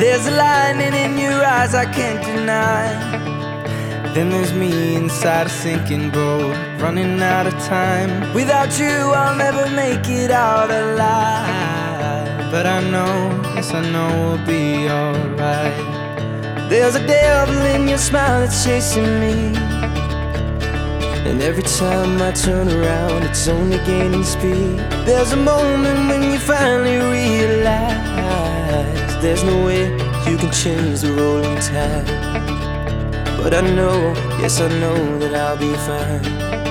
There's a lightning in your eyes I can't deny. Then there's me inside a sinking boat, running out of time. Without you I'll never make it out alive. But I know, yes I know we'll be alright. There's a devil in your smile that's chasing me, and every time I turn around it's only gaining speed. There's a moment when you finally realize there's no way you can change the rolling tide. But I know, yes I know that I'll be fine.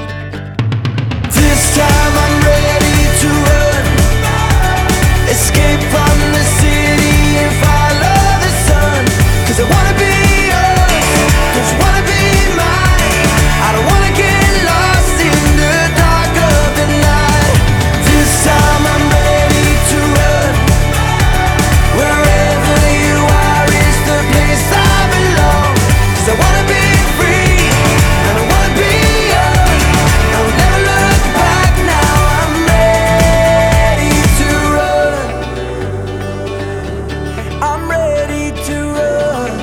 This time I'm ready to run, escape from the city and follow the sun. 'Cause I wanna be yours, 'cause you wanna be mine. I don't wanna get lost in the dark of the night. This time I'm ready to run, wherever you are is the place I belong. 'Cause I wanna be free, and I wanna be young. I will never look back now, I'm ready to run. I'm ready to run.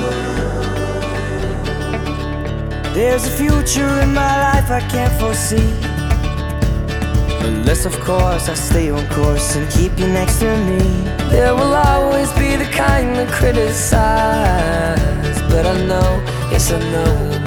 There's a future in my life I can't foresee, unless of course I stay on course and keep you next to me. There will always be the kind that criticize, but I know, yes I know